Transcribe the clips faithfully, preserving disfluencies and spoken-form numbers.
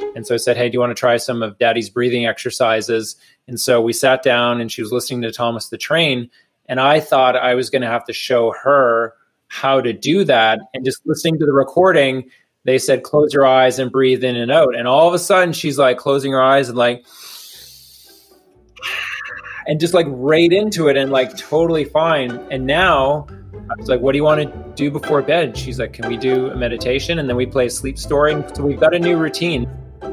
And so I said, hey, do you want to try some of Daddy's breathing exercises? And so we sat down and she was listening to Thomas the Train. And I thought I was going to have to show her how to do that. And just listening to the recording, they said, close your eyes and breathe in and out. And all of a sudden she's like closing her eyes and like, and just like right into it and like totally fine. And now I was like, what do you want to do before bed? She's like, can we do a meditation? And then we play a sleep story. So we've got a new routine.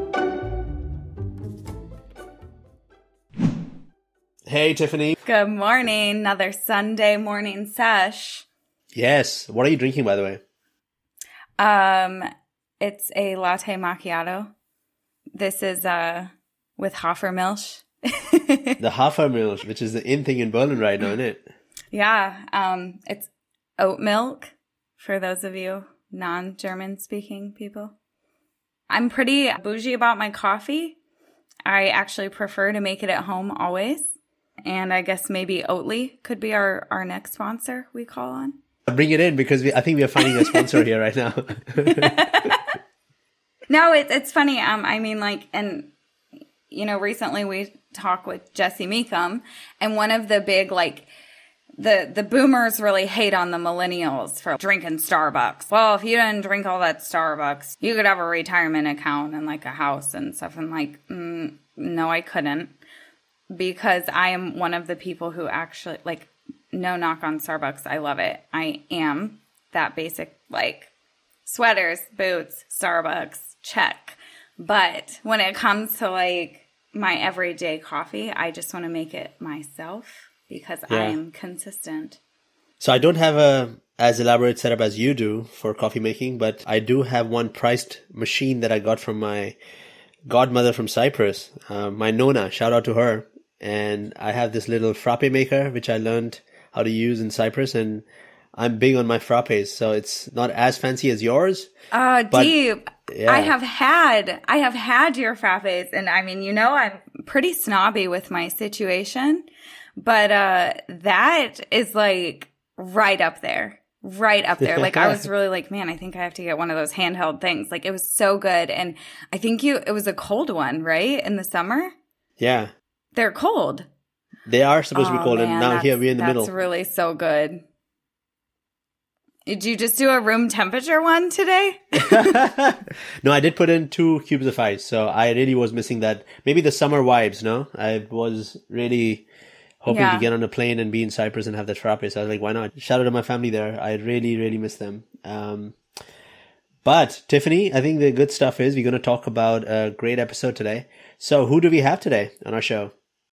Hey, Tiffany. Good morning. Another Sunday morning sesh. Yes. What are you drinking, by the way? Um, it's a latte macchiato. This is uh with Hafermilch. The Hafermilch, which is the in thing in Berlin right now, isn't it? Yeah. Um, it's oat milk for those of you non-German speaking people. I'm pretty bougie about my coffee. I actually prefer to make it at home always. And I guess maybe Oatly could be our, our next sponsor we call on. Bring it in because we, I think we are finding a sponsor here right now. No, it's it's funny. Um, I mean, like, and you know, recently we talked with Jesse Meekum, and one of the big like the the boomers really hate on the millennials for drinking Starbucks. Well, if you didn't drink all that Starbucks, you could have a retirement account and like a house and stuff. And like, mm, no, I couldn't, because I am one of the people who actually like. No knock on Starbucks. I love it. I am that basic, like sweaters, boots, Starbucks, check. But when it comes to like my everyday coffee, I just want to make it myself because yeah. I am consistent. So I don't have a as elaborate setup as you do for coffee making, but I do have one priced machine that I got from my godmother from Cyprus, uh, my Nona. Shout out to her. And I have this little frappe maker, which I learned how to use in Cyprus, and I'm big on my frappes, so it's not as fancy as yours. Uh, deep. Yeah. I have had, I have had your frappes, and I mean, you know, I'm pretty snobby with my situation, but, uh, that is like right up there, right up there. Like I was really like, man, I think I have to get one of those handheld things. Like it was so good. And I think you, it was a cold one, right? In the summer? Yeah. They're cold. They are supposed oh, to be cold, man, and now here we're in the that's middle. That's really so good. Did you just do a room temperature one today? No, I did put in two cubes of ice, so I really was missing that. Maybe the summer vibes, no? I was really hoping yeah. to get on a plane and be in Cyprus and have that frappe, so I was like, why not? Shout out to my family there. I really, really miss them. Um, but, Tiffany, I think the good stuff is we're going to talk about a great episode today. So who do we have today on our show?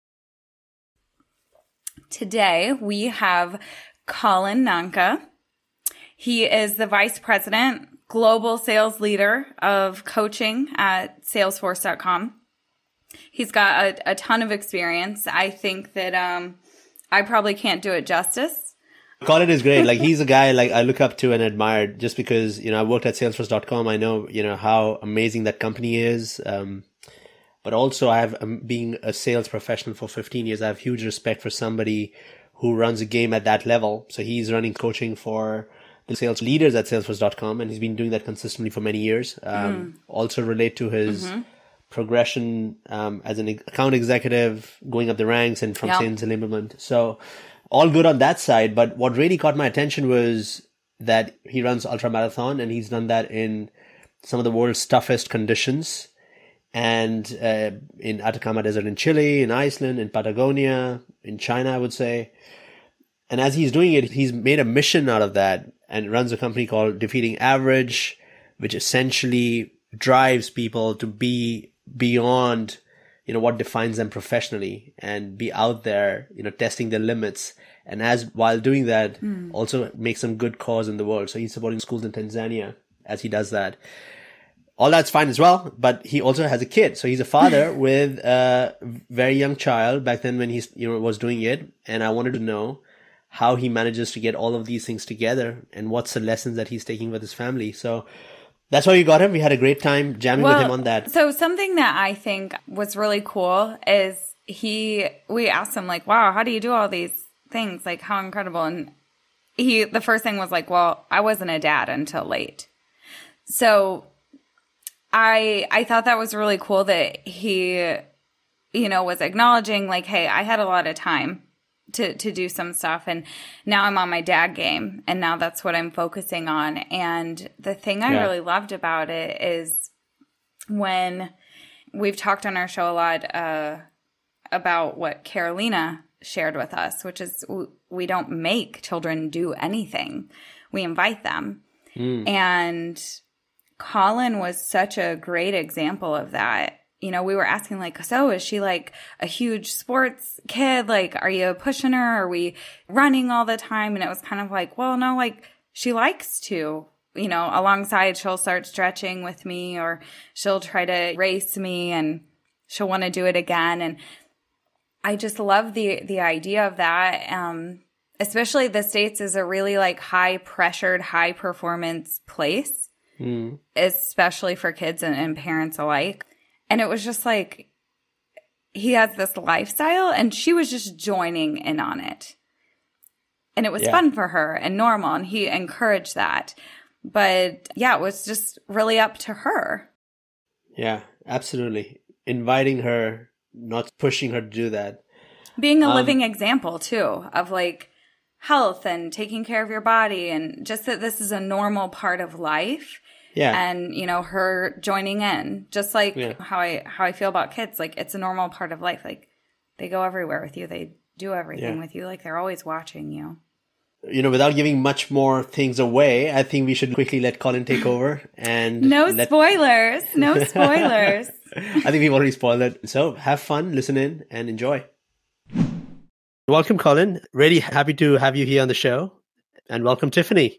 Today, we have Colin Nanka. He is the Vice President, Global Sales Leader of Coaching at Salesforce dot com. He's got a, a ton of experience. I think that um, I probably can't do it justice. Colin is great. Like he's a guy like I look up to and admire just because, you know, I worked at Salesforce dot com. I know, you know, how amazing that company is. Um, But also I have, um, being a sales professional for fifteen years, I have huge respect for somebody who runs a game at that level. So he's running coaching for the sales leaders at Salesforce dot com, and he's been doing that consistently for many years. Um, mm. Also relate to his mm-hmm. progression um, as an account executive, going up the ranks and from yep. sales enablement. So all good on that side. But what really caught my attention was that he runs ultra marathon, and he's done that in some of the world's toughest conditions. And uh, in Atacama Desert in Chile, in Iceland, in Patagonia, in China, I would say. And as he's doing it, he's made a mission out of that and runs a company called Defeating Average, which essentially drives people to be beyond, you know, what defines them professionally and be out there, you know, testing their limits. And as while doing that, mm. also make some good cause in the world. So he's supporting schools in Tanzania as he does that. All that's fine as well, but he also has a kid. So he's a father with a very young child back then when he, you know, was doing it. And I wanted to know how he manages to get all of these things together and what's the lessons that he's taking with his family. So that's why we got him. We had a great time jamming well, with him on that. So something that I think was really cool is he, we asked him like, wow, how do you do all these things? Like how incredible. And he, the first thing was like, well, I wasn't a dad until late. So I I thought that was really cool that he, you know, was acknowledging like, hey, I had a lot of time to to do some stuff, and now I'm on my dad game, and now that's what I'm focusing on. And the thing I Yeah. really loved about it is when we've talked on our show a lot uh, about what Carolina shared with us, which is w- we don't make children do anything. We invite them. Mm. And Colin was such a great example of that. You know, we were asking like, so is she like a huge sports kid? Like, are you pushing her? Are we running all the time? And it was kind of like, well, no, like she likes to, you know, alongside she'll start stretching with me, or she'll try to race me and she'll want to do it again. And I just love the, the idea of that. Um, especially the States is a really like high pressured, high performance place, mm. especially for kids and, and parents alike. And it was just like, he has this lifestyle and she was just joining in on it. And it was yeah. fun for her and normal, and he encouraged that. But yeah, it was just really up to her. Yeah, absolutely. Inviting her, not pushing her to do that. Being a um, living example too of like health and taking care of your body, and just that this is a normal part of life. Yeah. And, you know, her joining in, just like yeah. how I how I feel about kids. Like, it's a normal part of life. Like, they go everywhere with you. They do everything yeah. with you. Like, they're always watching you. You know, without giving much more things away, I think we should quickly let Colin take over. And no let... spoilers. No spoilers. I think we've already spoiled it. So have fun, listen in, and enjoy. Welcome, Colin. Really happy to have you here on the show. And welcome, Tiffany.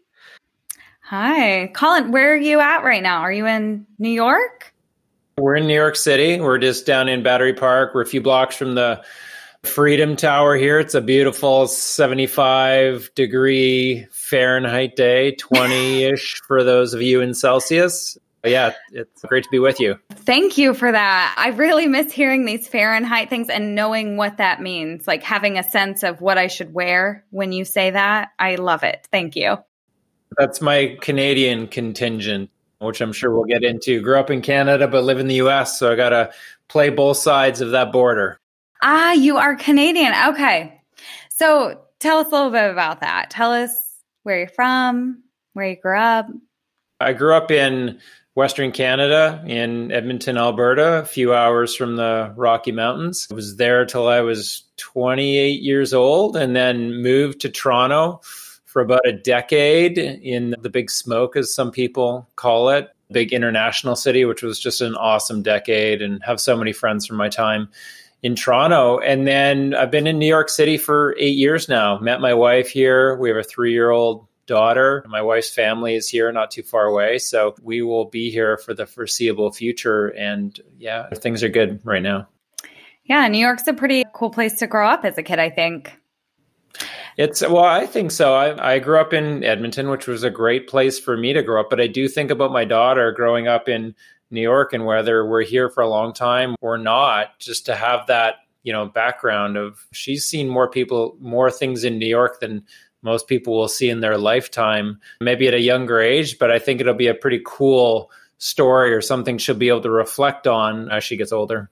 Hi. Colin, where are you at right now? Are you in New York? We're in New York City. We're just down in Battery Park. We're a few blocks from the Freedom Tower here. It's a beautiful seventy-five degree Fahrenheit day, twenty-ish for those of you in Celsius. But yeah, it's great to be with you. Thank you for that. I really miss hearing these Fahrenheit things and knowing what that means, like having a sense of what I should wear when you say that. I love it. Thank you. That's my Canadian contingent, which I'm sure we'll get into. Grew up in Canada, but live in the U S, so I got to play both sides of that border. Ah, you are Canadian. Okay. So tell us a little bit about that. Tell us where you're from, where you grew up. I grew up in Western Canada, in Edmonton, Alberta, a few hours from the Rocky Mountains. I was there till I was twenty-eight years old, and then moved to Toronto for about a decade in the Big Smoke, as some people call it, big international city, which was just an awesome decade, and have so many friends from my time in Toronto. And then I've been in New York City for eight years now. Met my wife here. We have a three-year-old daughter. My wife's family is here, not too far away. So we will be here for the foreseeable future. And yeah, things are good right now. Yeah, New York's a pretty cool place to grow up as a kid, I think. It's, well, I think so. I, I grew up in Edmonton, which was a great place for me to grow up. But I do think about my daughter growing up in New York, and whether we're here for a long time or not, just to have that, you know, background of she's seen more people, more things in New York than most people will see in their lifetime, maybe at a younger age. But I think it'll be a pretty cool story or something she'll be able to reflect on as she gets older.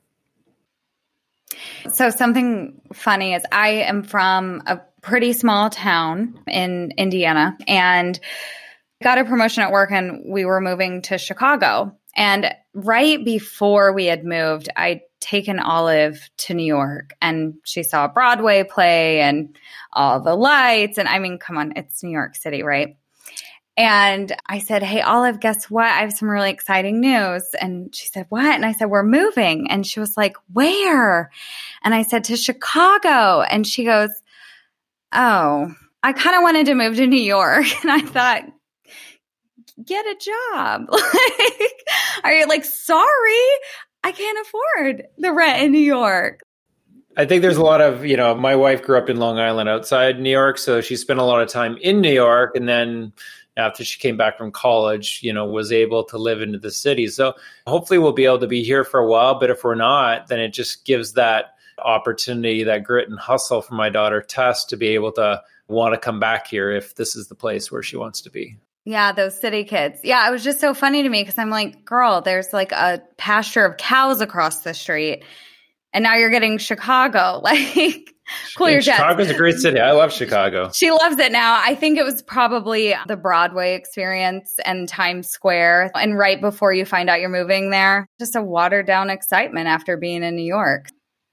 So something funny is I am from a pretty small town in Indiana and got a promotion at work, and we were moving to Chicago. And right before we had moved, I'd taken Olive to New York, and she saw a Broadway play and all the lights. And I mean, come on, it's New York City, right? And I said, hey, Olive, guess what? I have some really exciting news. And she said, what? And I said, we're moving. And she was like, where? And I said, to Chicago. And she goes, oh, I kind of wanted to move to New York. And I thought, get a job. Like, are you like, sorry, I can't afford the rent in New York. I think there's a lot of, you know, my wife grew up in Long Island outside New York. So she spent a lot of time in New York. And then after she came back from college, you know, was able to live into the city. So hopefully we'll be able to be here for a while. But if we're not, then it just gives that opportunity, that grit and hustle for my daughter, Tess, to be able to want to come back here if this is the place where she wants to be. Yeah, those city kids. Yeah, it was just so funny to me because I'm like, girl, there's like a pasture of cows across the street. And now you're getting Chicago. Like, cool your jets. Chicago's a great city. I love Chicago. She loves it now. I think it was probably the Broadway experience and Times Square. And right before you find out you're moving there, just a watered down excitement after being in New York.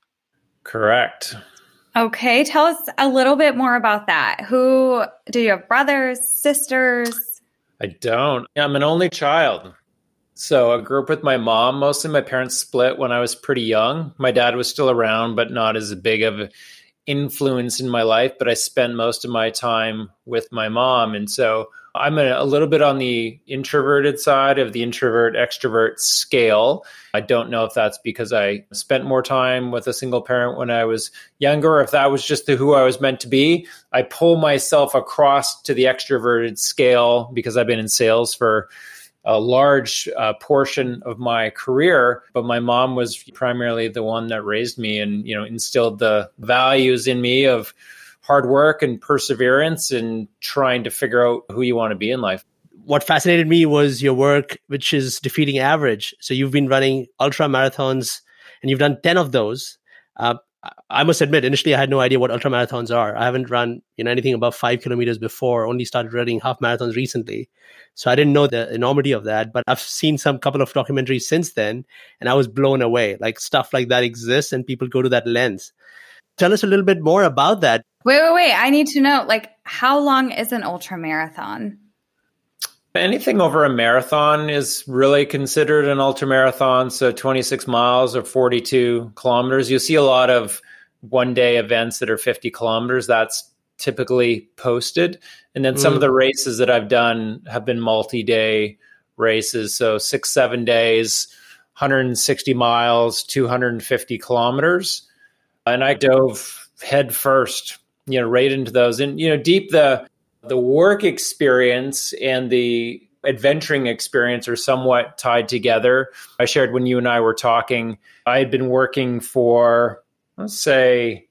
Correct. Okay, tell us a little bit more about that. Who, do you have brothers, sisters? I don't. I'm an only child. So I grew up with my mom. Mostly my parents split when I was pretty young. My dad was still around, but not as big of an influence in my life. But I spent most of my time with my mom. And so I'm a, a little bit on the introverted side of the introvert extrovert scale. I don't know if that's because I spent more time with a single parent when I was younger, or if that was just the, who I was meant to be. I pull myself across to the extroverted scale because I've been in sales for a large uh, portion of my career, but my mom was primarily the one that raised me and, you know, instilled the values in me of hard work and perseverance and trying to figure out who you want to be in life. What fascinated me was your work, which is defeating average. So you've been running ultra marathons and you've done ten of those. Uh, I must admit, initially, I had no idea what ultra marathons are. I haven't run you know anything above five kilometers before, only started running half marathons recently. So I didn't know the enormity of that, but I've seen some couple of documentaries since then, and I was blown away. Like stuff like that exists and people go to that lens. Tell us a little bit more about that. Wait, wait, wait. I need to know, like, how long is an ultra marathon? Anything over a marathon is really considered an ultra marathon. So twenty-six miles or forty-two kilometers. You'll see a lot of one day events that are fifty kilometers. That's typically posted. And then some mm. of the races that I've done have been multi-day races. So six, seven days, one hundred sixty miles, two hundred fifty kilometers. And I dove head first, you know, right into those. And, you know, deep the the work experience and the adventuring experience are somewhat tied together. I shared when you and I were talking, I had been working for, let's say,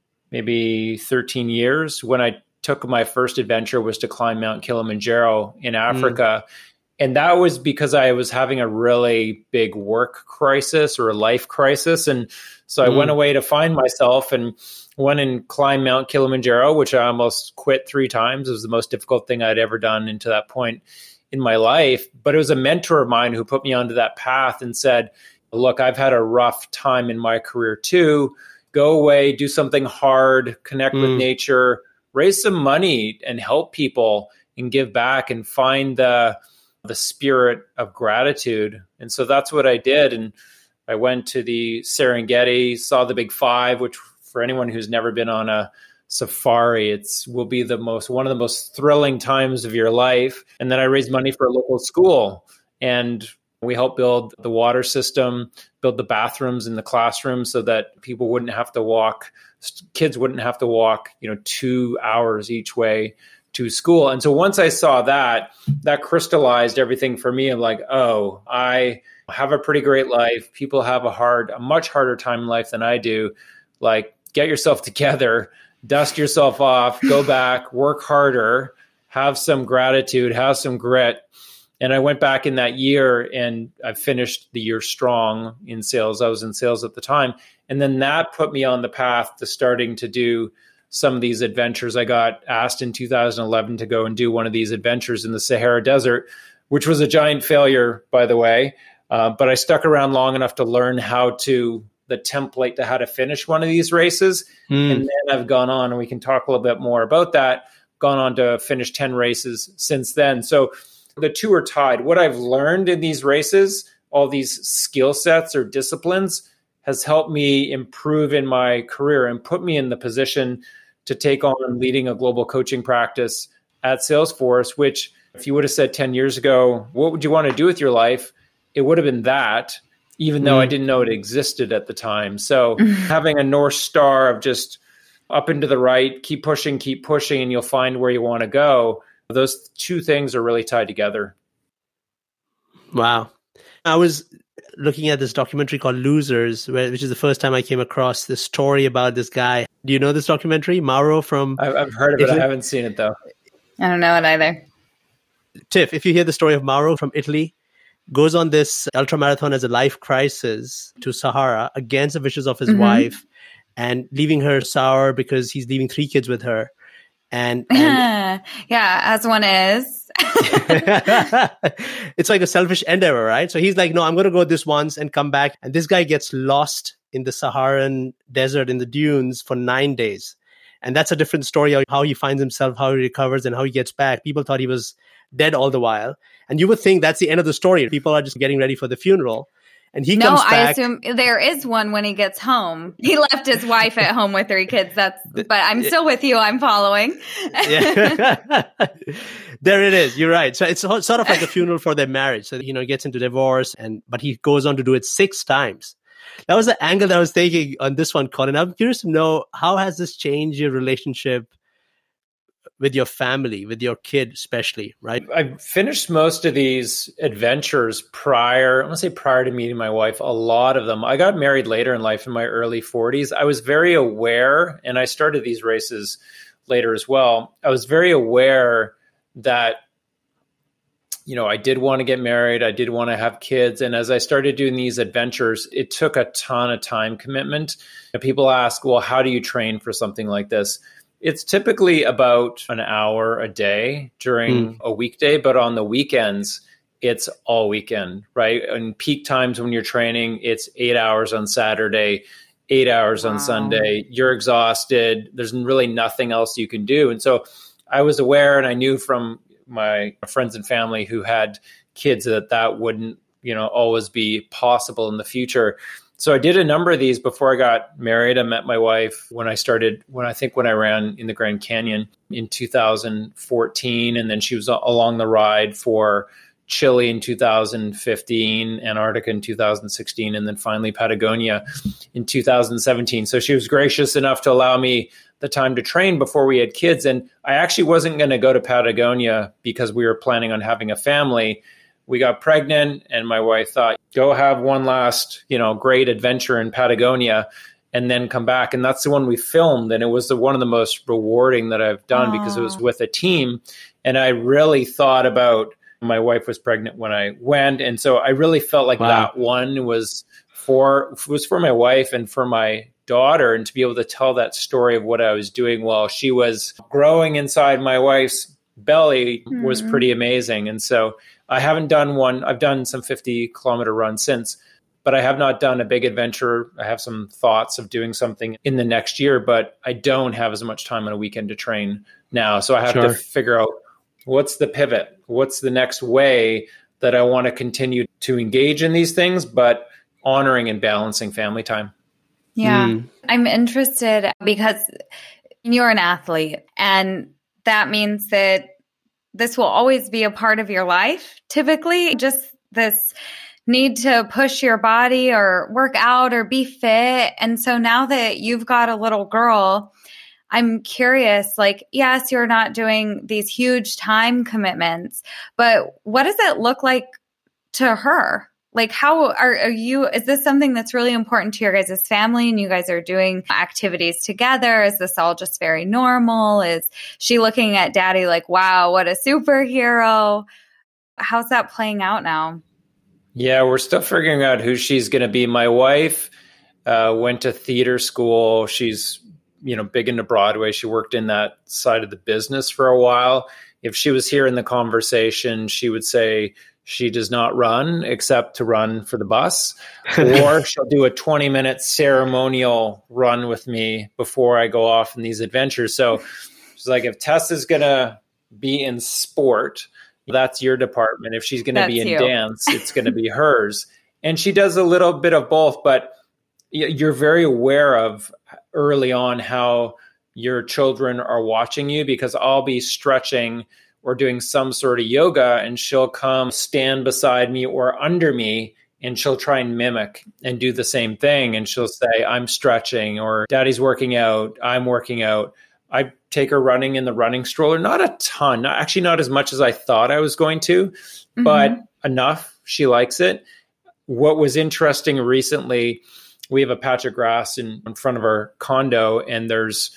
maybe thirteen years. When I took my first adventure was to climb Mount Kilimanjaro in Africa. Mm. And that was because I was having a really big work crisis or a life crisis. And so I mm. went away to find myself and went and climbed Mount Kilimanjaro, which I almost quit three times. It was the most difficult thing I'd ever done into that point in my life. But it was a mentor of mine who put me onto that path and said, look, I've had a rough time in my career too. Go away, do something hard, connect mm. with nature, raise some money and help people and give back and find the the spirit of gratitude. And so that's what I did. And I went to the Serengeti, saw the Big Five, which for anyone who's never been on a safari, it's will be the most one of the most thrilling times of your life. And then I raised money for a local school, and we helped build the water system, build the bathrooms in the classrooms so that people wouldn't have to walk, kids wouldn't have to walk, you know, two hours each way to school. And so once I saw that, that crystallized everything for me. I'm like, oh, I have a pretty great life. People have a hard, a much harder time in life than I do. Like, get yourself together, dust yourself off, go back, work harder, have some gratitude, have some grit. And I went back in that year and I finished the year strong in sales. I was in sales at the time. And then that put me on the path to starting to do some of these adventures. I got asked in two thousand eleven to go and do one of these adventures in the Sahara Desert, which was a giant failure, by the way. Uh, but I stuck around long enough to learn how to, the template to how to finish one of these races. Mm. And then I've gone on, and we can talk a little bit more about that, gone on to finish ten races since then. So the two are tied. What I've learned in these races, all these skill sets or disciplines, has helped me improve in my career and put me in the position to take on leading a global coaching practice at Salesforce, which if you would have said ten years ago, what would you want to do with your life? It would have been that, even though mm. I didn't know it existed at the time. So having a North Star of just up and to the right, keep pushing, keep pushing, and you'll find where you want to go. Those two things are really tied together. Wow. I was looking at this documentary called Losers, which is the first time I came across this story about this guy. Do you know this documentary, Mauro from... I've, I've heard of Italy? It. I haven't seen it, though. I don't know it either. Tiff, if you hear the story of Mauro from Italy, goes on this ultramarathon as a life crisis to Sahara against the wishes of his mm-hmm. wife and leaving her sour because he's leaving three kids with her. And, and yeah, as one is. It's like a selfish endeavor, right? So he's like, no, I'm going to go this once and come back. And this guy gets lost in the Saharan desert in the dunes for nine days. And that's a different story of how he finds himself, how he recovers, and how he gets back. People thought he was dead all the while. And you would think that's the end of the story. People are just getting ready for the funeral. And he no, comes back. I assume there is one when he gets home. He left his wife at home with three kids. That's, but I'm still with you. I'm following. Yeah. There it is. You're right. So it's sort of like a funeral for their marriage. So, you know, he gets into divorce, and but he goes on to do it six times. That was the angle that I was taking on this one, Colin. I'm curious to know, how has this changed your relationship with your family, with your kid especially, right? I finished most of these adventures prior, I want to say prior to meeting my wife, a lot of them. I got married later in life in my early forties. I was very aware, and I started these races later as well. I was very aware that, you know, I did want to get married. I did want to have kids. And as I started doing these adventures, it took a ton of time commitment. And people ask, well, how do you train for something like this? It's typically about an hour a day during mm. a weekday, but on the weekends, it's all weekend, right? And peak times when you're training, it's eight hours on Saturday, eight hours wow. on Sunday. You're exhausted. There's really nothing else you can do. And so I was aware, and I knew from my friends and family who had kids that that wouldn't, you know, always be possible in the future. So I did a number of these before I got married. I met my wife when I started, when I think when I ran in the Grand Canyon in two thousand fourteen. And then she was along the ride for Chile in two thousand fifteen, Antarctica in two thousand sixteen, and then finally Patagonia in two thousand seventeen. So she was gracious enough to allow me the time to train before we had kids. And I actually wasn't going to go to Patagonia because we were planning on having a family. We got pregnant, and my wife thought, go have one last, you know, great adventure in Patagonia and then come back. And that's the one we filmed. And it was the one of the most rewarding that I've done Aww. Because it was with a team. And I really thought about, my wife was pregnant when I went. And so I really felt like wow. that one was for, was for my wife and for my daughter, and to be able to tell that story of what I was doing while she was growing inside my wife's belly mm-hmm. was pretty amazing. And so I haven't done one. I've done some fifty kilometer runs since, but I have not done a big adventure. I have some thoughts of doing something in the next year, but I don't have as much time on a weekend to train now. So I have sure. to figure out, what's the pivot? What's the next way that I want to continue to engage in these things, but honoring and balancing family time? Yeah. Mm. I'm interested because you're an athlete, and that means that this will always be a part of your life. Typically, just this need to push your body or work out or be fit. And so now that you've got a little girl, I'm curious, like, yes, you're not doing these huge time commitments, but what does it look like to her? Like, how are, are you, is this something that's really important to your guys' family, and you guys are doing activities together? Is this all just very normal? Is she looking at daddy like, wow, what a superhero? How's that playing out now? Yeah, we're still figuring out who she's going to be. My wife uh, went to theater school. She's, you know, big into Broadway. She worked in that side of the business for a while. If she was here in the conversation, she would say, she does not run except to run for the bus, or she'll do a twenty minute ceremonial run with me before I go off in these adventures. So she's like, if Tessa's going to be in sport, that's your department. If she's going to be in you. dance, it's going to be hers. And she does a little bit of both, but you're very aware of early on how your children are watching you, because I'll be stretching or doing some sort of yoga, and she'll come stand beside me or under me, and she'll try and mimic and do the same thing. And she'll say, I'm stretching, or daddy's working out, I'm working out. I take her running in the running stroller, not a ton, not, actually not as much as I thought I was going to, mm-hmm. but enough. She likes it. What was interesting recently, we have a patch of grass in, in front of our condo, and there's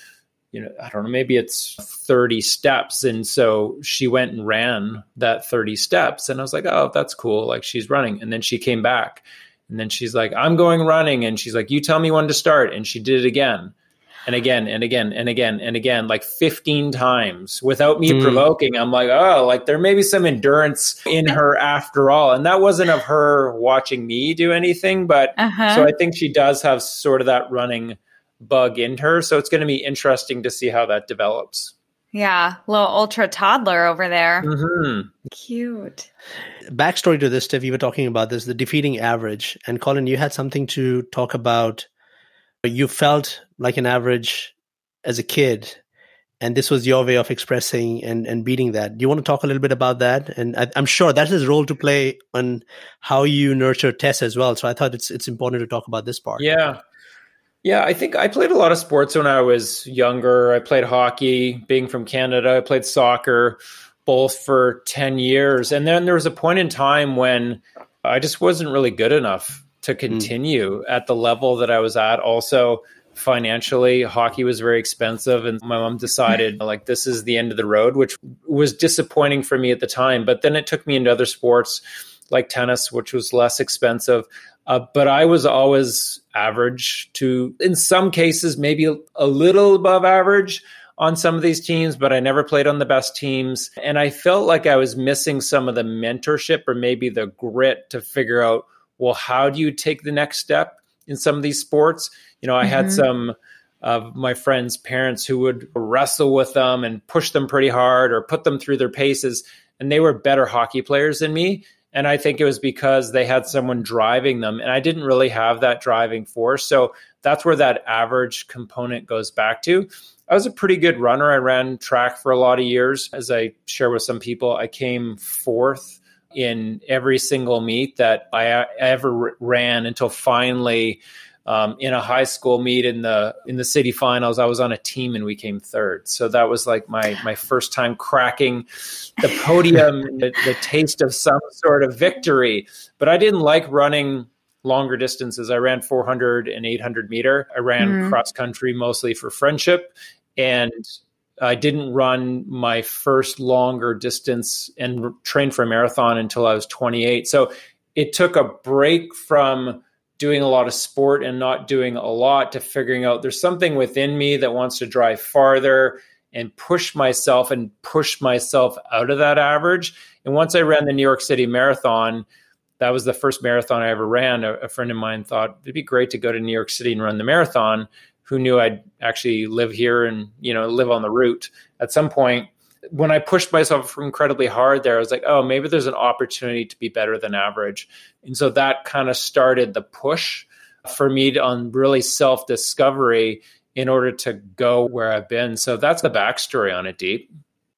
you know, I don't know, maybe it's thirty steps. And so she went and ran that thirty steps. And I was like, oh, that's cool. Like she's running. And then she came back and then she's like, I'm going running. And she's like, you tell me when to start. And she did it again and again and again and again and again, like fifteen times without me mm. provoking. I'm like, oh, like there may be some endurance in her after all. And that wasn't of her watching me do anything. But uh-huh. so I think she does have sort of that running bug in her. So it's going to be interesting to see how that develops. Yeah. Little ultra toddler over there. Mm-hmm. Cute. Backstory to this, Steph, you were talking about this, the defeating average. And Colin, you had something to talk about. You felt like an average as a kid, and this was your way of expressing and, and beating that. Do you want to talk a little bit about that? And I, I'm sure that has a role to play on how you nurture Tess as well. So I thought it's it's important to talk about this part. Yeah. Yeah, I think I played a lot of sports when I was younger. I played hockey, being from Canada. I played soccer, both for ten years. And then there was a point in time when I just wasn't really good enough to continue mm. at the level that I was at. Also, financially, hockey was very expensive. And my mom decided, like, this is the end of the road, which was disappointing for me at the time. But then it took me into other sports like tennis, which was less expensive. Uh, but I was always average to, in some cases, maybe a little above average on some of these teams, but I never played on the best teams. And I felt like I was missing some of the mentorship or maybe the grit to figure out, well, how do you take the next step in some of these sports? You know, I mm-hmm. had some of my friends' parents who would wrestle with them and push them pretty hard or put them through their paces, and they were better hockey players than me. And I think it was because they had someone driving them, and I didn't really have that driving force. So that's where that average component goes back to. I was a pretty good runner. I ran track for a lot of years. As I share with some people, I came fourth in every single meet that I ever ran until finally um, in a high school meet in the in the city finals, I was on a team and we came third. So that was like my my first time cracking the podium, the, the taste of some sort of victory. But I didn't like running longer distances. I ran four hundred and eight hundred meter. I ran mm-hmm. cross country mostly for friendship. And I didn't run my first longer distance and r- train for a marathon until I was twenty-eight. So it took a break from doing a lot of sport and not doing a lot to figuring out there's something within me that wants to drive farther and push myself and push myself out of that average. And once I ran the New York City Marathon, that was the first marathon I ever ran. A, a friend of mine thought it'd be great to go to New York City and run the marathon. Who knew I'd actually live here and, you know, live on the route at some point. When I pushed myself incredibly hard there, I was like, oh, maybe there's an opportunity to be better than average. And so that kind of started the push for me to, on really self-discovery in order to go where I've been. So that's the backstory on it, Deep.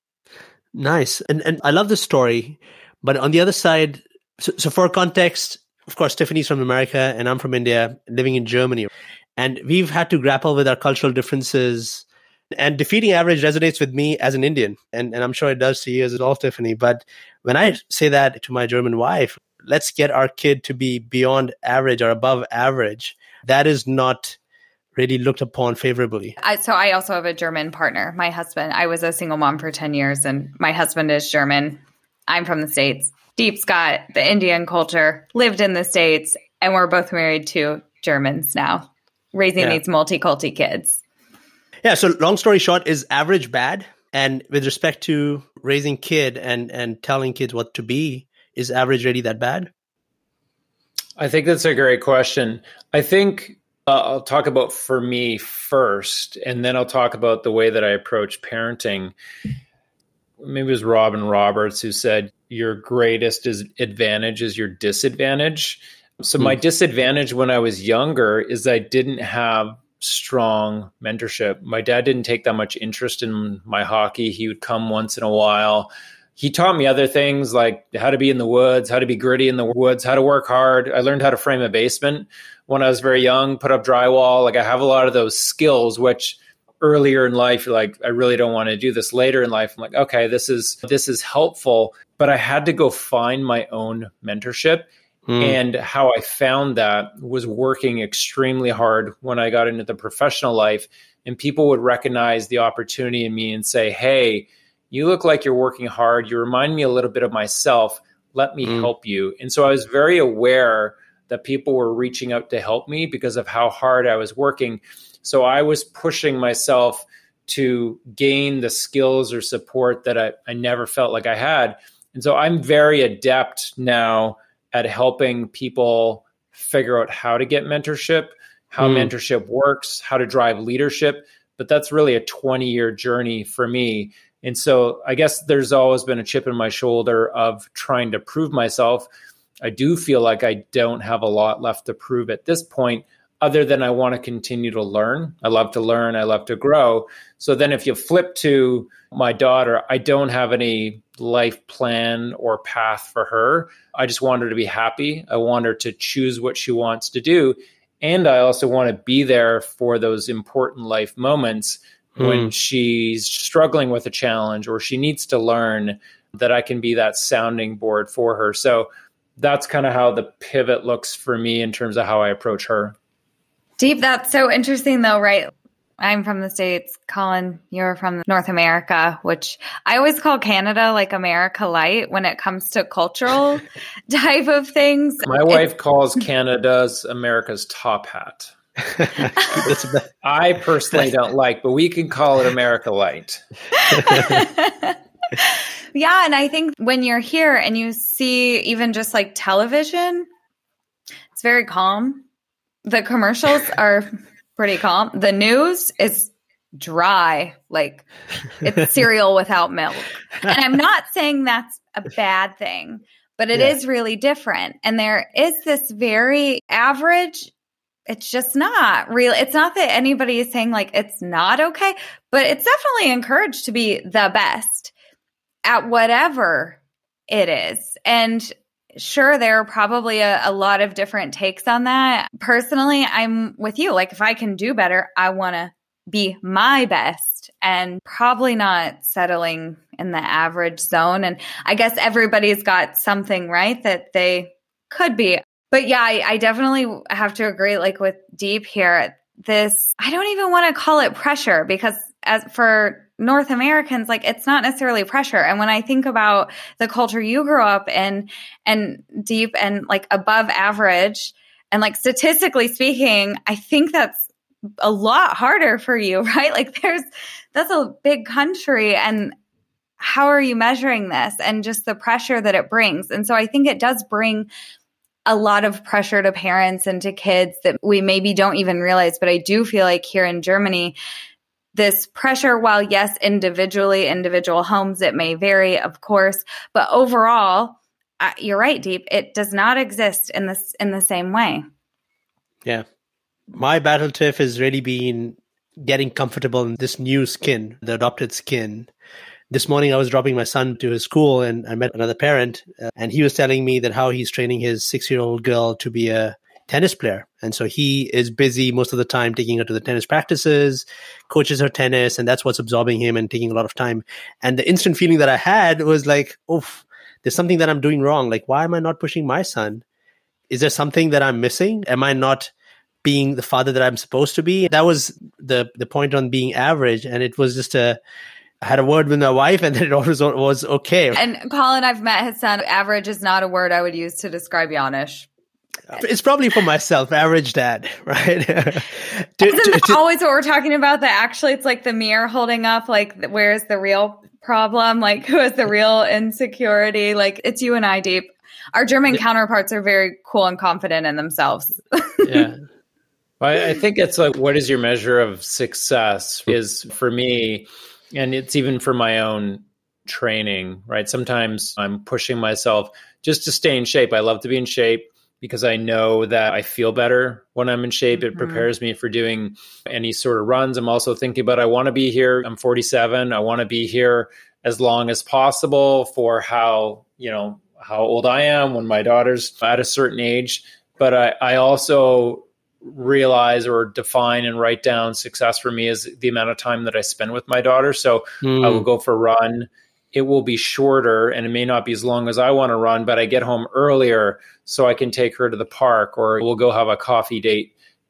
Nice. And and I love this story. But on the other side, so, so for context, of course, Tiffany's from America and I'm from India, living in Germany. And we've had to grapple with our cultural differences. And defeating average resonates with me as an Indian. And, and I'm sure it does to you as well, Tiffany. But when I say that to my German wife, let's get our kid to be beyond average or above average, that is not really looked upon favorably. I, so I also have a German partner. My husband, I was a single mom for ten years and my husband is German. I'm from the States. Deep's got the Indian culture, lived in the States, and we're both married to Germans now. Raising yeah. these multi-culti kids. Yeah. So long story short, is average bad? And with respect to raising kid and, and telling kids what to be, is average really that bad? I think that's a great question. I think uh, I'll talk about for me first, and then I'll talk about the way that I approach parenting. Maybe it was Robin Roberts who said, your greatest is advantage is your disadvantage. So my disadvantage when I was younger is I didn't have strong mentorship. My dad didn't take that much interest in my hockey. He would come once in a while. He taught me other things like how to be in the woods, how to be gritty in the woods, how to work hard. I learned how to frame a basement when I was very young, put up drywall. Like I have a lot of those skills, which earlier in life, you're like, I really don't want to do this. Later in life, I'm like, okay, this is, this is helpful. But I had to go find my own mentorship. Mm. And how I found that was working extremely hard when I got into the professional life, and people would recognize the opportunity in me and say, hey, you look like you're working hard. You remind me a little bit of myself. Let me mm. help you. And so I was very aware that people were reaching out to help me because of how hard I was working. So I was pushing myself to gain the skills or support that I, I never felt like I had. And so I'm very adept now at helping people figure out how to get mentorship, how mm. mentorship works, how to drive leadership. But that's really a twenty-year journey for me. And so I guess there's always been a chip in my shoulder of trying to prove myself. I do feel like I don't have a lot left to prove at this point, other than I want to continue to learn. I love to learn. I love to grow. So then if you flip to my daughter, I don't have any life plan or path for her. I just want her to be happy. I want her to choose what she wants to do. And I also want to be there for those important life moments mm. when she's struggling with a challenge or she needs to learn, that I can be that sounding board for her. So that's kind of how the pivot looks for me in terms of how I approach her. Deep, that's so interesting though, right? I'm from the States. Colin, you're from North America, which I always call Canada like America Light when it comes to cultural type of things. My wife calls Canada's America's top hat. I personally don't like, but we can call it America Light. Yeah, and I think when you're here and you see even just like television, it's very calm. The commercials are pretty calm. The news is dry, like it's cereal without milk. And I'm not saying that's a bad thing, but it yeah. is really different. And there is this very average, it's just not real. It's not that anybody is saying like it's not okay, but it's definitely encouraged to be the best at whatever it is. And sure, there are probably a, a lot of different takes on that. Personally, I'm with you. Like, if I can do better, I want to be my best and probably not settling in the average zone. And I guess everybody's got something, right, that they could be. But yeah, I, I definitely have to agree, like with Deep here, this, I don't even want to call it pressure because as for North Americans, like it's not necessarily pressure. And when I think about the culture you grew up in and Deep and like above average and like statistically speaking, I think that's a lot harder for you, right? Like there's, that's a big country and how are you measuring this and just the pressure that it brings. And so I think it does bring a lot of pressure to parents and to kids that we maybe don't even realize. But I do feel like here in Germany, this pressure, while yes, individually, individual homes, it may vary, of course, but overall, uh, you're right, Deep, it does not exist in this in the same way. Yeah. My battle tiff has really been getting comfortable in this new skin, the adopted skin. This morning, I was dropping my son to his school and I met another parent uh, and he was telling me that how he's training his six-year-old girl to be a tennis player. And so he is busy most of the time taking her to the tennis practices, coaches her tennis, and that's what's absorbing him and taking a lot of time. And the instant feeling that I had was like, oof, there's something that I'm doing wrong. Like, why am I not pushing my son? Is there something that I'm missing? Am I not being the father that I'm supposed to be? That was the the point on being average. And it was just a, I had a word with my wife and then it always was okay. And Colin, I've met his son. Average is not a word I would use to describe Janusz. It's probably for myself, average dad, right? to, Isn't that to, always what we're talking about? That actually it's like the mirror holding up, like where's the real problem? Like who has the real insecurity? Like it's you and I, Deep. Our German yeah. counterparts are very cool and confident in themselves. Yeah. Well, I think it's like, what is your measure of success is for me, and it's even for my own training, right? Sometimes I'm pushing myself just to stay in shape. I love to be in shape because I know that I feel better when I'm in shape. Mm-hmm. It prepares me for doing any sort of runs. I'm also thinking about, I want to be here. I'm forty-seven. I want to be here as long as possible for how, you know, how old I am when my daughter's at a certain age. But I, I also realize or define and write down success for me is the amount of time that I spend with my daughter. So mm. I will go for a run. It will be shorter and it may not be as long as I want to run, but I get home earlier so I can take her to the park, or we'll go have a coffee date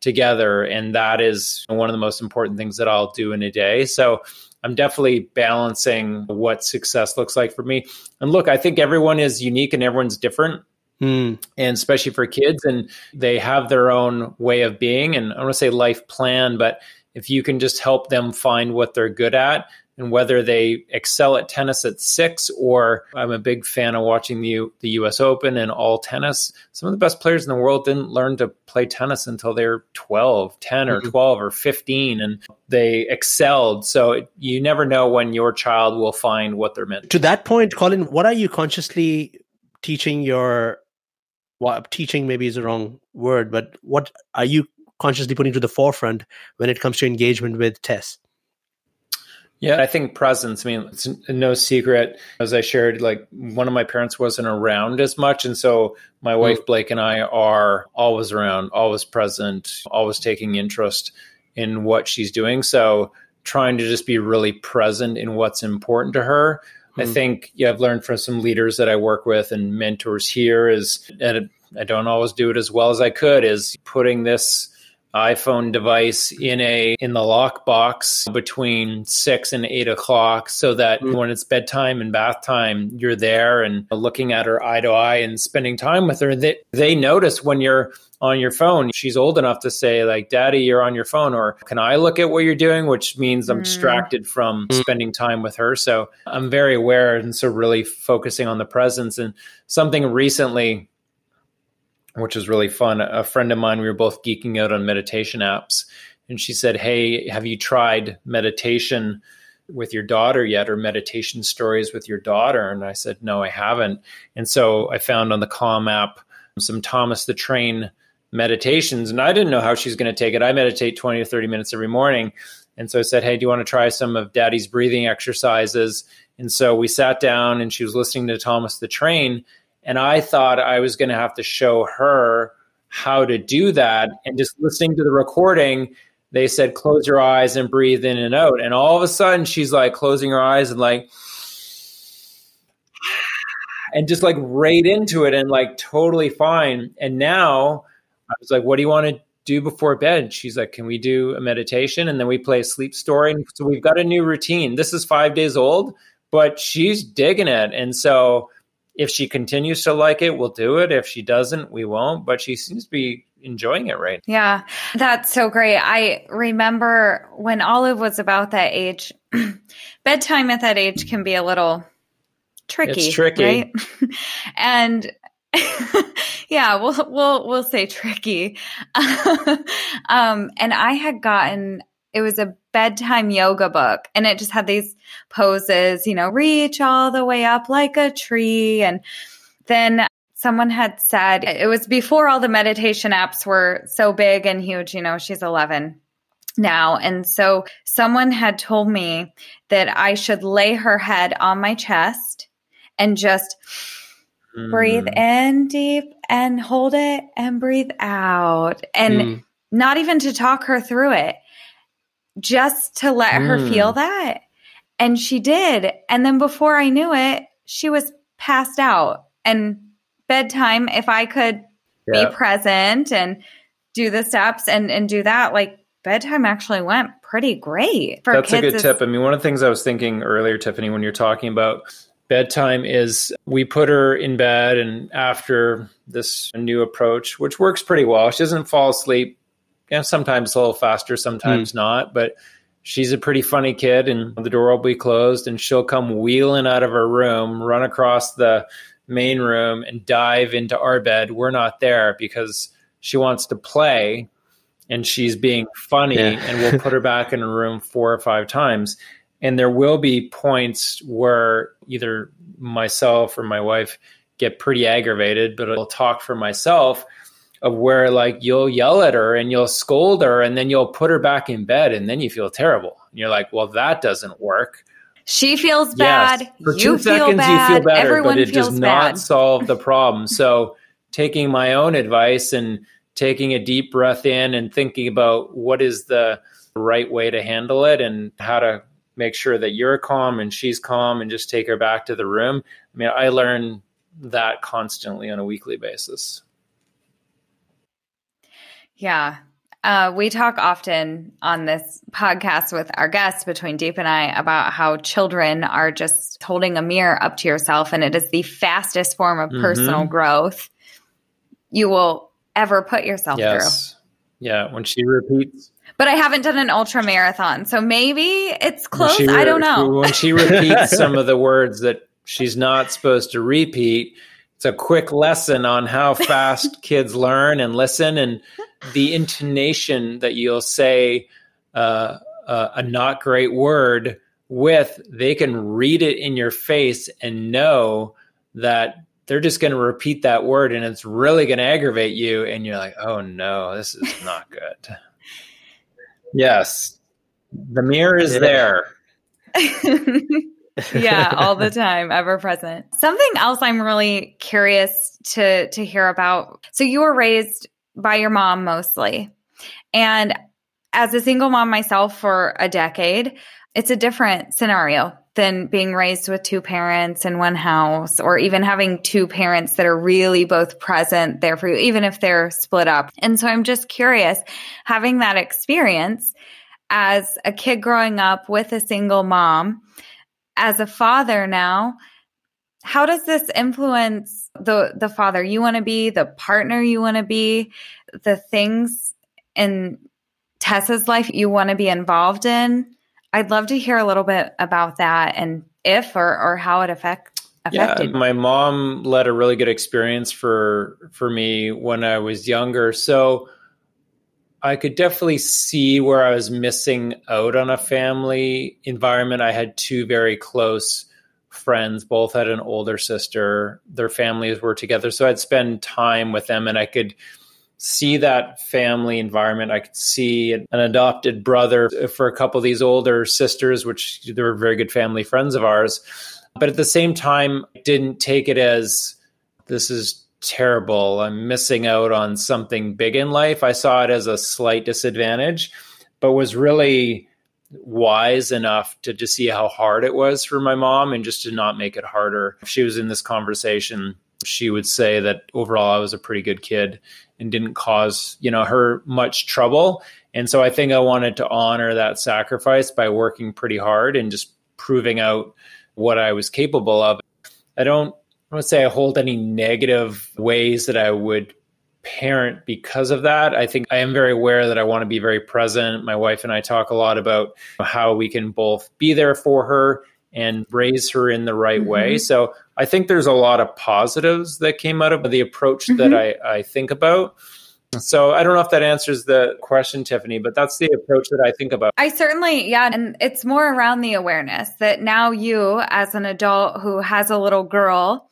together. And that is one of the most important things that I'll do in a day. So I'm definitely balancing what success looks like for me. And look, I think everyone is unique and everyone's different. Mm. And especially for kids, and they have their own way of being. And I don't want to say life plan, but if you can just help them find what they're good at, and whether they excel at tennis at six, or I'm a big fan of watching the, the U S Open and all tennis. Some of the best players in the world didn't learn to play tennis until they were twelve, ten or twelve or fifteen, and they excelled. So you never know when your child will find what they're meant to. To that point, Colin, what are you consciously teaching your, well, teaching maybe is the wrong word, but what are you consciously putting to the forefront when it comes to engagement with Tess? Yeah, I think presence. I mean, it's no secret, as I shared, like one of my parents wasn't around as much. And so my wife, Blake, and I are always around, always present, always taking interest in what she's doing. So trying to just be really present in what's important to her. Mm. I think yeah, I've learned from some leaders that I work with and mentors here is, and I don't always do it as well as I could, is putting this iPhone device in a in the lockbox between six and eight o'clock, so that mm. when it's bedtime and bath time, you're there and looking at her eye to eye and spending time with her. They they notice when you're on your phone. She's old enough to say, like, "Daddy, you're on your phone," or "Can I look at what you're doing?" Which means I'm mm. distracted from mm. spending time with her. So I'm very aware, and so really focusing on the presence. And something recently, which is really fun. A friend of mine, we were both geeking out on meditation apps. And she said, "Hey, have you tried meditation with your daughter yet, or meditation stories with your daughter?" And I said, "No, I haven't." And so I found on the Calm app some Thomas the Train meditations. And I didn't know how she's going to take it. I meditate twenty to thirty minutes every morning. And so I said, "Hey, do you want to try some of Daddy's breathing exercises?" And so we sat down and she was listening to Thomas the Train. And I thought I was going to have to show her how to do that. And just listening to the recording, they said, "Close your eyes and breathe in and out." And all of a sudden, she's like closing her eyes and like, and just like right into it and like totally fine. And now I was like, "What do you want to do before bed?" She's like, "Can we do a meditation?" And then we play a sleep story. And so we've got a new routine. This is five days old, but she's digging it. And so if she continues to like it, we'll do it. If she doesn't, we won't. But she seems to be enjoying it right now. Yeah, that's so great. I remember when Olive was about that age, bedtime at that age can be a little tricky. It's tricky. Right? And yeah, we'll, we'll, we'll say tricky. um, and I had gotten, it was a bedtime yoga book, and it just had these poses, you know, reach all the way up like a tree. And then someone had said, it was before all the meditation apps were so big and huge, you know, she's eleven now. And so someone had told me that I should lay her head on my chest and just mm. breathe in deep and hold it and breathe out. And mm. not even to talk her through it, just to let mm. her feel that. And she did. And then before I knew it, she was passed out. And bedtime, if I could yeah. be present and do the steps and, and do that, like bedtime actually went pretty great for That's kids. a good is- tip. I mean, one of the things I was thinking earlier, Tiffany, when you're talking about bedtime is we put her in bed, and after this new approach, which works pretty well, she doesn't fall asleep. Yeah, sometimes a little faster, sometimes mm. not. But she's a pretty funny kid, and the door will be closed, and she'll come wheeling out of her room, run across the main room, and dive into our bed. We're not there because she wants to play, and she's being funny, yeah. and we'll put her back in her room four or five times. And there will be points where either myself or my wife get pretty aggravated, but I'll talk for myself of where like you'll yell at her and you'll scold her, and then you'll put her back in bed, and then you feel terrible. And you're like, well, that doesn't work. She feels bad. Yes. For you two feel seconds, bad. you feel better, Everyone but it feels does bad. not solve the problem. So taking my own advice and taking a deep breath in and thinking about what is the right way to handle it and how to make sure that you're calm and she's calm, and just take her back to the room. I mean, I learn that constantly on a weekly basis. Yeah. Uh, we talk often on this podcast with our guests, between Deep and I, about how children are just holding a mirror up to yourself, and it is the fastest form of mm-hmm. personal growth you will ever put yourself yes. through. Yeah, when she repeats. But I haven't done an ultra marathon, so maybe it's close. Re- I don't know. When she repeats some of the words that she's not supposed to repeat, it's a quick lesson on how fast kids learn and listen, and the intonation that you'll say uh, uh, a not great word with, they can read it in your face and know that they're just going to repeat that word and it's really going to aggravate you. And you're like, oh no, this is not good. Yes. The mirror is there. Yeah, all the time, ever present. Something else I'm really curious to to hear about. So you were raised by your mom mostly. And as a single mom myself for a decade, it's a different scenario than being raised with two parents in one house, or even having two parents that are really both present there for you, even if they're split up. And so I'm just curious, having that experience as a kid growing up with a single mom, as a father now, how does this influence the the father you want to be, the partner you want to be, the things in Tessa's life you want to be involved in? I'd love to hear a little bit about that, and if or, or how it affect, affected. Yeah, my mom led a really good experience for for me when I was younger. So I could definitely see where I was missing out on a family environment. I had two very close friends, both had an older sister. Their families were together. So I'd spend time with them and I could see that family environment. I could see an adopted brother for a couple of these older sisters, which they were very good family friends of ours. But at the same time, I didn't take it as this is terrible, I'm missing out on something big in life. I saw it as a slight disadvantage, but was really wise enough to just see how hard it was for my mom and just to not make it harder. If she was in this conversation, she would say that overall I was a pretty good kid and didn't cause, you know, her much trouble. And so I think I wanted to honor that sacrifice by working pretty hard and just proving out what I was capable of. I don't I would say I hold any negative ways that I would parent because of that. I think I am very aware that I want to be very present. My wife and I talk a lot about how we can both be there for her and raise her in the right mm-hmm. way. So I think there's a lot of positives that came out of the approach mm-hmm. that I, I think about. So I don't know if that answers the question, Tiffany, but that's the approach that I think about. I certainly, yeah. And it's more around the awareness that now you, as an adult who has a little girl,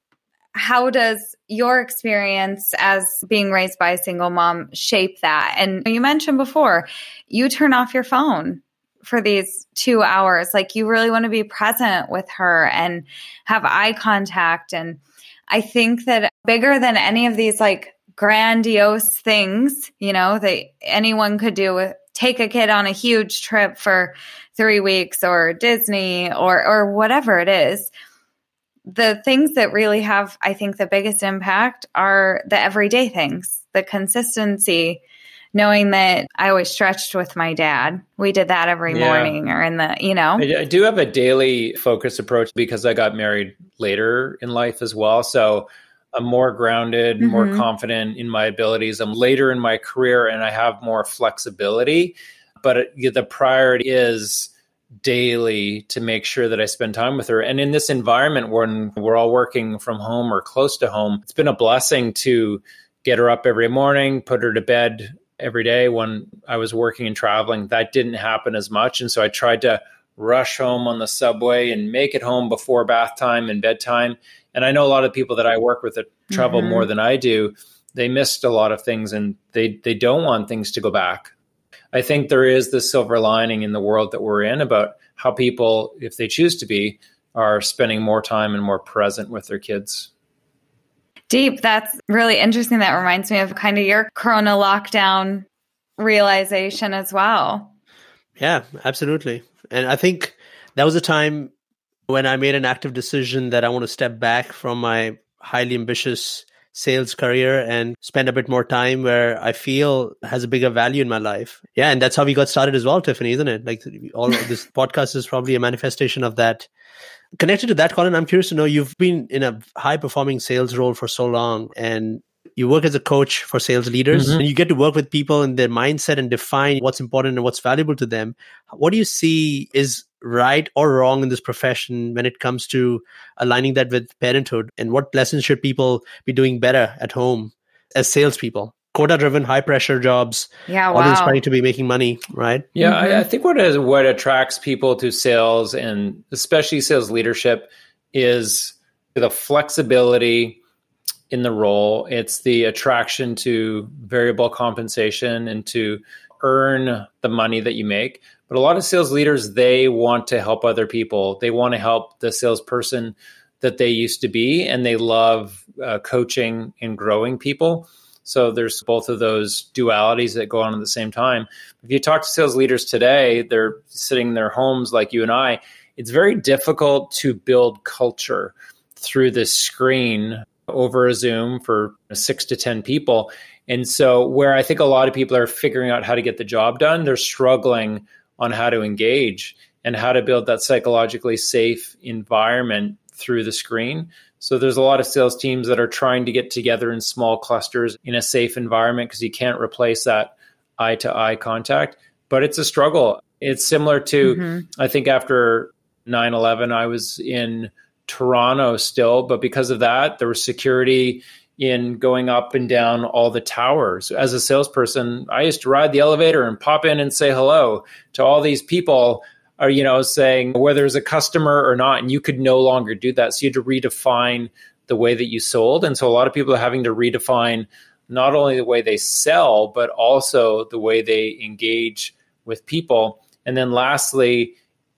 how does your experience as being raised by a single mom shape that? And you mentioned before, you turn off your phone for these two hours. Like, you really want to be present with her and have eye contact. And I think that bigger than any of these like grandiose things, you know, that anyone could do, take a kid on a huge trip for three weeks or Disney or or whatever it is. The things that really have, I think, the biggest impact are the everyday things, the consistency, knowing that I always stretched with my dad. We did that every yeah. morning or in the, you know. I, I do have a daily focus approach because I got married later in life as well. So I'm more grounded, mm-hmm. more confident in my abilities. I'm later in my career and I have more flexibility. But it, the priority is daily to make sure that I spend time with her. And in this environment when we're all working from home or close to home, it's been a blessing to get her up every morning, put her to bed every day. When I was working and traveling, that didn't happen as much. And so I tried to rush home on the subway and make it home before bath time and bedtime. And I know a lot of people that I work with that travel mm-hmm. more than I do, they missed a lot of things and they they don't want things to go back. I think there is this silver lining in the world that we're in about how people, if they choose to be, are spending more time and more present with their kids. Deep, that's really interesting. That reminds me of kind of your Corona lockdown realization as well. Yeah, absolutely. And I think that was a time when I made an active decision that I want to step back from my highly ambitious sales career and spend a bit more time where I feel has a bigger value in my life. Yeah. And that's how we got started as well, Tiffany, isn't it? Like all of this podcast is probably a manifestation of that. Connected to that, Colin, I'm curious to know, you've been in a high performing sales role for so long and you work as a coach for sales leaders, mm-hmm. and you get to work with people and their mindset and define what's important and what's valuable to them. What do you see is right or wrong in this profession when it comes to aligning that with parenthood? And what lessons should people be doing better at home as salespeople? Quota-driven, high-pressure jobs. Yeah, wow. All inspiring to be making money, right? Yeah, mm-hmm. I, I think what is what attracts people to sales, and especially sales leadership, is the flexibility in the role. It's the attraction to variable compensation and to earn the money that you make. But a lot of sales leaders, they want to help other people. They want to help the salesperson that they used to be, and they love uh, coaching and growing people. So there's both of those dualities that go on at the same time. If you talk to sales leaders today, they're sitting in their homes like you and I. It's very difficult to build culture through this screen over a Zoom for six to ten people. And so where I think a lot of people are figuring out how to get the job done, they're struggling on how to engage and how to build that psychologically safe environment through the screen. So there's a lot of sales teams that are trying to get together in small clusters in a safe environment because you can't replace that eye to eye contact, but it's a struggle. It's similar to, mm-hmm. I think after nine eleven, I was in Toronto still, but because of that, there was security in going up and down all the towers. As a salesperson, I used to ride the elevator and pop in and say hello to all these people, are, you know, saying whether it's a customer or not, and you could no longer do that. So you had to redefine the way that you sold. And so a lot of people are having to redefine not only the way they sell, but also the way they engage with people. And then lastly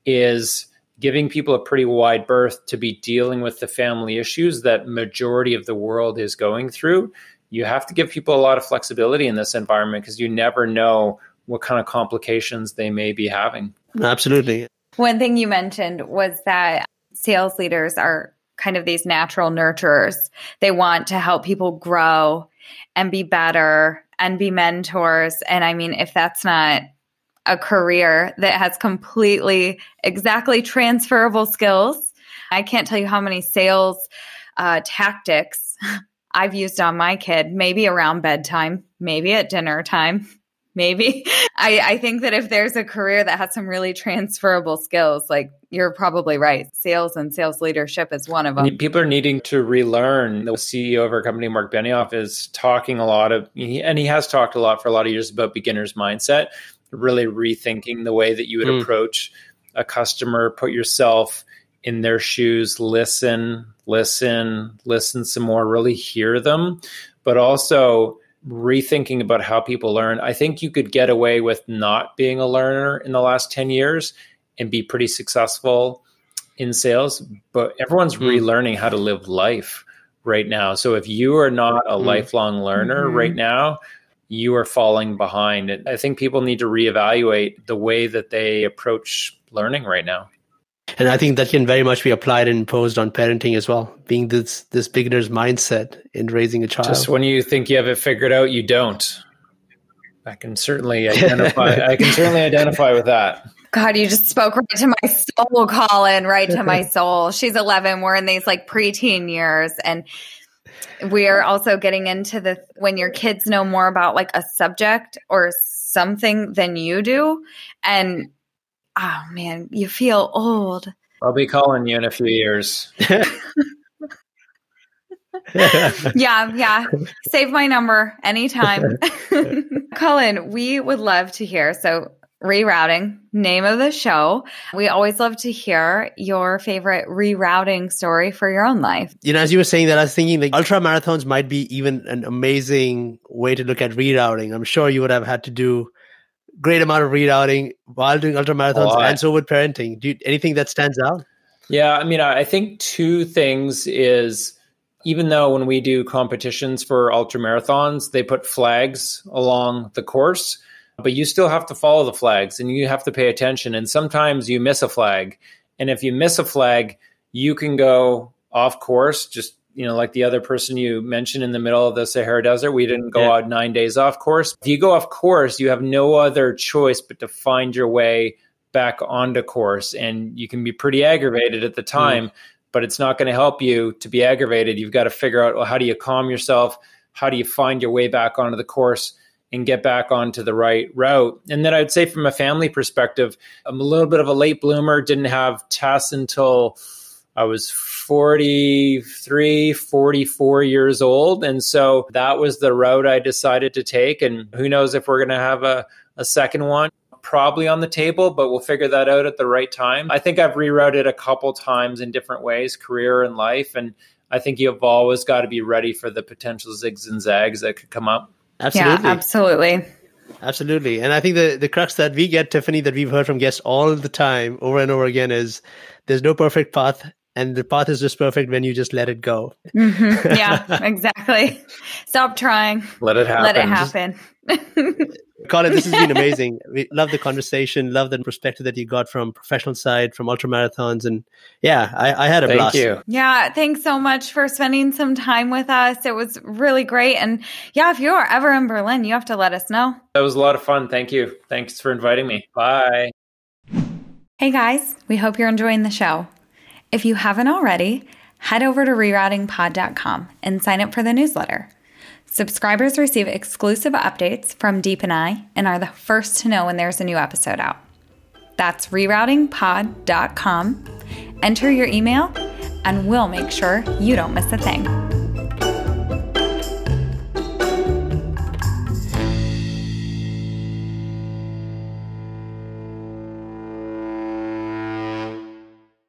is giving people a pretty wide berth to be dealing with the family issues that majority of the world is going through. You have to give people a lot of flexibility in this environment because you never know what kind of complications they may be having. Absolutely. One thing you mentioned was that sales leaders are kind of these natural nurturers. They want to help people grow and be better and be mentors. And I mean, if that's not a career that has completely exactly transferable skills, I can't tell you how many sales uh, tactics I've used on my kid, maybe around bedtime, maybe at dinner time. Maybe. I, I think that if there's a career that has some really transferable skills, like you're probably right. Sales and sales leadership is one of them. People are needing to relearn. The C E O of our company, Mark Benioff, is talking a lot of, and he has talked a lot for a lot of years about beginner's mindset, really rethinking the way that you would mm. approach a customer, put yourself in their shoes, listen, listen, listen some more, really hear them, but also rethinking about how people learn. I think you could get away with not being a learner in the last ten years and be pretty successful in sales, but everyone's mm. relearning how to live life right now. So if you are not a mm. lifelong learner mm-hmm. right now, you are falling behind. And I think people need to reevaluate the way that they approach learning right now. And I think that can very much be applied and imposed on parenting as well, being this this beginner's mindset in raising a child. Just when you think you have it figured out, you don't. I can certainly identify. I can certainly identify with that. God, you just spoke right to my soul, Colin, right to my soul. She's eleven. We're in these like preteen years, and we are also getting into the when your kids know more about like a subject or something than you do, and oh man, you feel old. I'll be calling you in a few years. yeah, yeah. Save my number anytime. Colin, we would love to hear. So rerouting, name of the show. We always love to hear your favorite rerouting story for your own life. You know, as you were saying that, I was thinking like ultra marathons might be even an amazing way to look at rerouting. I'm sure you would have had to do great amount of rerouting while doing ultra marathons, and so with parenting. Do you, anything that stands out? Yeah, I mean, I think two things is, even though when we do competitions for ultra marathons, they put flags along the course, but you still have to follow the flags and you have to pay attention. And sometimes you miss a flag. And if you miss a flag, you can go off course, just you know, like the other person you mentioned in the middle of the Sahara Desert, we didn't go Yeah. out nine days off course. If you go off course, you have no other choice but to find your way back onto course. And you can be pretty aggravated at the time, mm. but it's not going to help you to be aggravated. You've got to figure out, well, how do you calm yourself? How do you find your way back onto the course and get back onto the right route? And then I'd say from a family perspective, I'm a little bit of a late bloomer, didn't have tests until I was forty-three, forty-four years old. And so that was the route I decided to take. And who knows if we're going to have a, a second one, probably on the table, but we'll figure that out at the right time. I think I've rerouted a couple times in different ways, career and life. And I think you've always got to be ready for the potential zigs and zags that could come up. Absolutely. Yeah, absolutely. Absolutely. And I think the, the crux that we get, Tiffany, that we've heard from guests all the time, over and over again, is there's no perfect path. And the path is just perfect when you just let it go. Mm-hmm. Yeah, exactly. Stop trying. Let it happen. Let it happen. Colin, this has been amazing. We love the conversation, love the perspective that you got from professional side, from ultra marathons. And yeah, I, I had a Thank blast. you. Yeah, thanks so much for spending some time with us. It was really great. And yeah, if you're ever in Berlin, you have to let us know. That was a lot of fun. Thank you. Thanks for inviting me. Bye. Hey guys, we hope you're enjoying the show. If you haven't already, head over to rerouting pod dot com and sign up for the newsletter. Subscribers receive exclusive updates from Deep and I and are the first to know when there's a new episode out. That's rerouting pod dot com. Enter your email and we'll make sure you don't miss a thing.